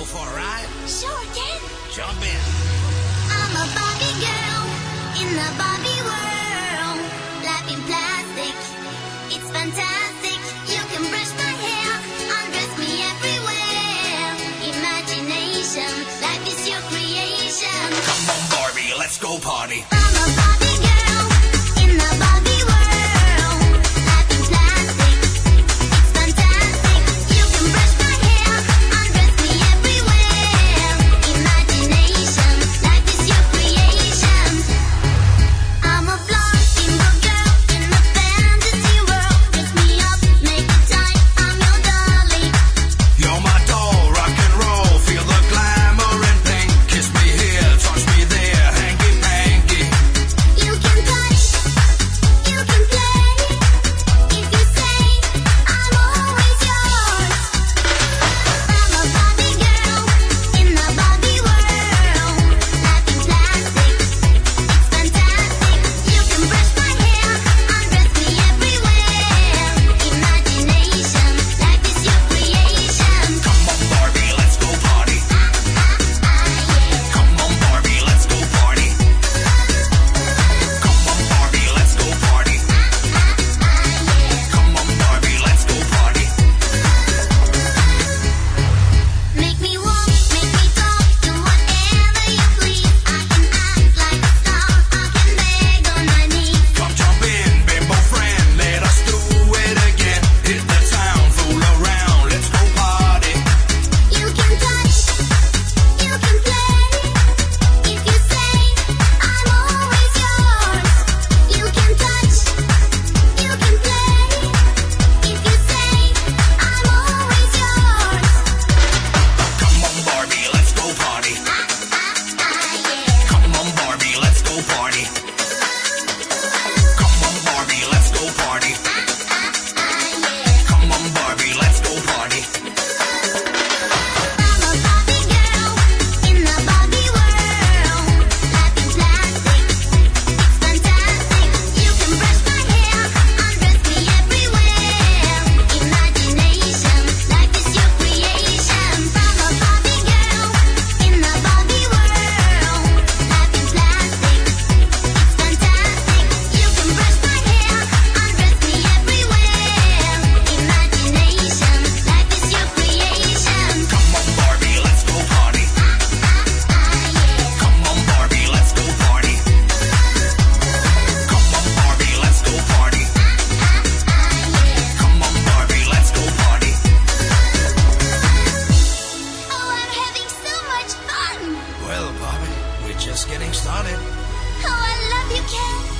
for a ride? Sure, Ken. Jump in. I'm a Barbie girl in the Barbie world. Life in plastic, it's fantastic. You can brush my hair, undress me everywhere. Imagination, life is your creation. Come on, Barbie, let's go party. I'm a Barbie girl in the Barbie world. Life in plastic, it's fantastic. You can brush my hair, undress me everywhere. Imagination, life is your creation. I'm a flying girl in a fantasy world. Dress me up, make it tight, I'm your dolly. You're my doll, rock and roll. Feel the glamour and pink. Kiss me here, touch me there, hanky panky. You can touch, you can play. If you say I'm always yours. I'm a Barbie girl in the Barbie world. Life in plastic, it's fantastic. You can brush my hair, undress me everywhere. Imagination, life is your creation. Come on, Barbie, let's go party. Come on, Barbie, let's go party. Come on, Barbie, let's go party. Come on, Barbie, let's go party. Make me walk, make me talk, do whatever you please. I can act like a star, I can beg on my knees. Come jump in, bimbo friend, let us do it again. Hit the town, fool around, let's go party. You can touch, you can play. If you say I'm always yours. You can touch, you can play. If you say I'm always yours. Come on, Barbie, let's go party. Come on, Barbie, let's go party. Come on, Barbie, let's go party. Come on, Barbie, let's go party. I'm a Barbie girl in the Barbie world. Life in plastic, it's fantastic. You can brush my hair, undress me everywhere. Imagination, life is your creation. I'm a Barbie girl in the Barbie world. Life in plastic, it's fantastic. You can brush my hair, undress me everywhere. Imagination, life is your creation. Come on, Barbie, let's go party. Come on, Barbie, let's go party. Come on, Barbie, let's go party. Come on, Barbie, let's go party. Oh, I'm having so much fun. Well, Barbie, we're just getting started. Oh, I love you, Ken.